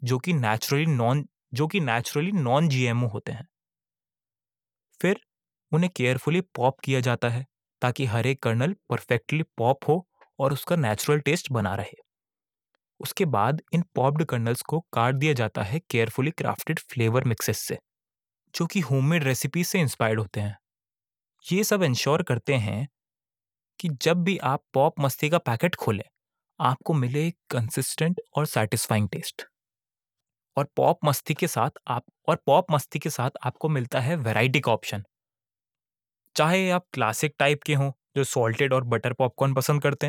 जो कि naturally non GMO होते हैं। फिर उन्हें केयरफुली पॉप किया जाता है ताकि हर एक कर्नल परफेक्टली पॉप हो और उसका नेचुरल टेस्ट बना रहे। उसके बाद इन पॉप्ड कर्नल्स को काट दिया जाता है केयरफुली क्राफ्टेड फ्लेवर मिक्सेस से, जो कि होममेड रेसिपी से इंस्पायर्ड होते हैं। ये सब इंश्योर करते हैं कि जब भी आप पॉप मस्ती का पैकेट खोलें, आपको मिले एक कंसिस्टेंट और सैटिस्फाइंग टेस्ट। और पॉप मस्ती के साथ आपको मिलता है वैरायटी का ऑप्शन। चाहे आप क्लासिक टाइप के हों जो सॉल्टेड और बटर पॉपकॉर्न पसंद करते हैं,